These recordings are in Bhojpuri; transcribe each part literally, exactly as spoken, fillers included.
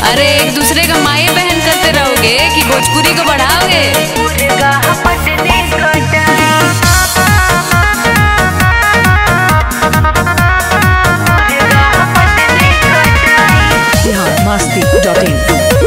अरे एक दूसरे का माए बहन करते रहोगे कि भोजपुरी को बढ़ाओगे? Bihar Masti dot in.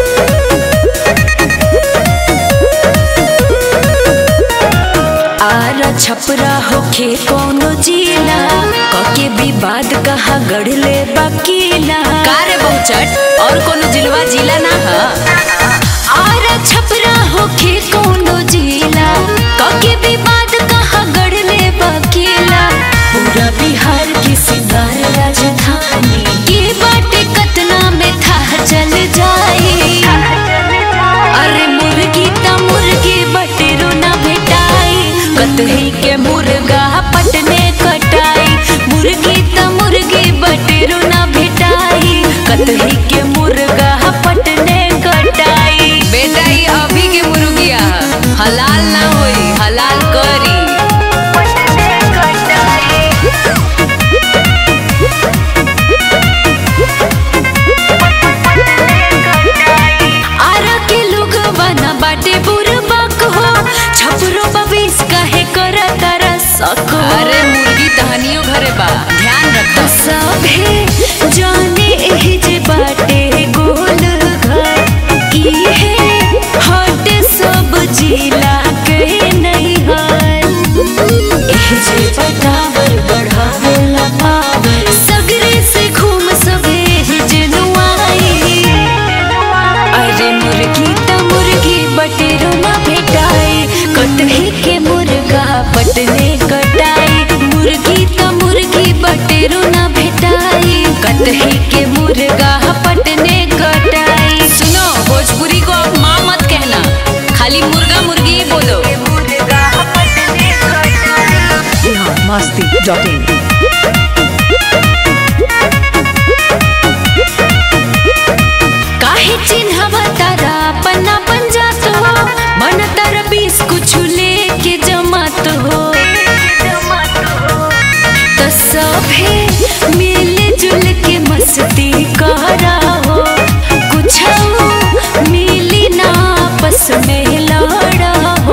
आरा छपरा होखे कोनो जिला कके विवाद कहा गढ़ले बकीला कारे बहुचट और कोनो जिलवा जिला ना हा? आरा छपरा होखे कोनो जिला कके विवाद कहा गढ़ले बकीला पूरा बिहार की सिंगार राजधानी के बाटे कतना में था चल जाए। अरे मुर्गी ता मुर्गी बटेरो ना भेटाई कतही के मुर्गा पटने कटाई। मुर्गी ता मुर्गी बटेरो ना भेटाई कतही के मुर्गा पटने कटाई। बेटा ये अभी के मुर्गिया हलाल ना होई, हलाल करी। आरा के लोग बना बाटे बुरबक हो छपरो बविस काहे करा तारा सक। अरे मुर्गी तहनियो घरे बा, ध्यान रखो। सभे जाने एही जे बाटे गोल घर इहे हट सब जिला के नहीं हाल। एही जे पटावर बढ़ावेला पावर सगरे से घूम सभे जनुआई। अरे मुर्गी ता मुर्गी बटेरो ना भेटाई कतही के मुर्गा पटने कटाई। मुर्गी ता मुर्गी बटेरो ना भेटाई कतही के मुर्गा पटने कटाई। सुनो, भोजपुरी को अब माँ मत कहना, खाली मुर्गा मुर्गी ही बोलो। Bihar Masti dot in. काहे चिन्हवा तारा पन्ना पंजात हो मन तारा बीस कुछ लेके जमात हो। तो सभे मिल जुल के मस्ती करा हो कुछ मिली ना आपस में लड़ा हो।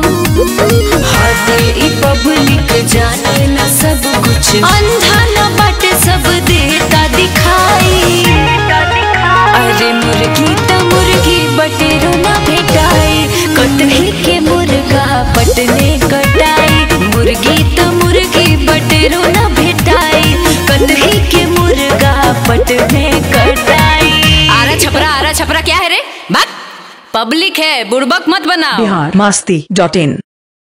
हदे ई पब्लिक जाने ना सब कुछ अंधा ना बाटे सब देता दिखाई। अरे मुर्गी ता मुर्गी बटेरो ना भेटाई कतही के मुर्गा पटने कटाई। मुर्गी ता मुर्गी बटेरो ना भेटाई कतही के मुर्गा पटने कटाई। आरा छपरा आरा छपरा क्या है रे? बात पब्लिक है, बुड़बक मत बनाओ। बिहार मस्ती डॉट इन।